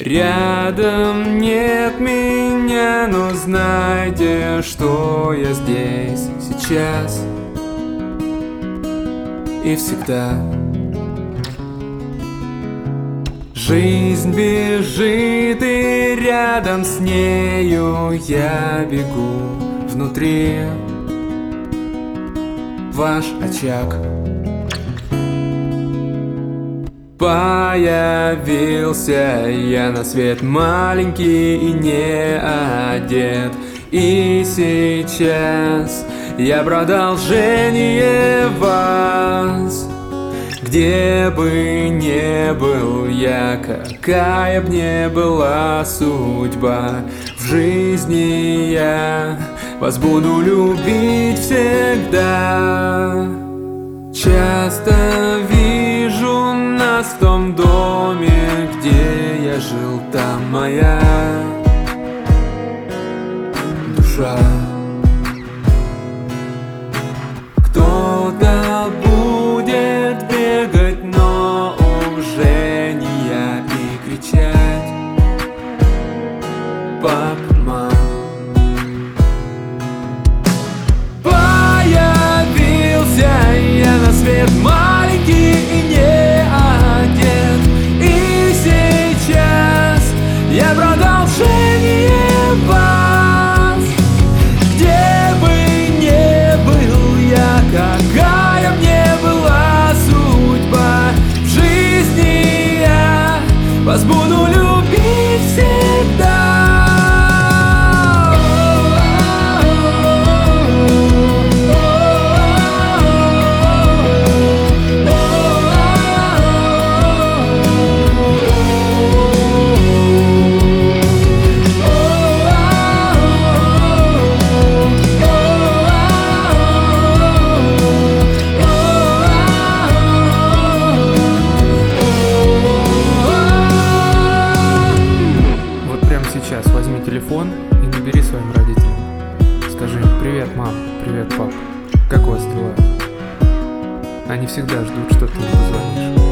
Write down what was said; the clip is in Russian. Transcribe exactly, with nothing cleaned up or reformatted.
Рядом нет меня, но знайте, что я здесь сейчас и всегда. Жизнь бежит, и рядом с нею я бегу. Внутри ваш очаг. Появился я на свет маленький и не одет, и сейчас я продолжение вас. Где бы ни был я, какая б ни была судьба, в жизни я вас буду любить всегда. Часто вижу нас в том доме, где я жил, там моя душа. Кто-то будет бегать, но уже не я, и кричать: пап, мам. Появился я на свет маленький и не одет, и сейчас я продолжение вас. Где бы ни был я, какая б ни была судьба, в жизни я вас буду любить всегда. Сейчас возьми телефон и набери своим родителям. Скажи им: привет, мам, привет, пап, как у вас дела? Они всегда ждут, что ты им позвонишь.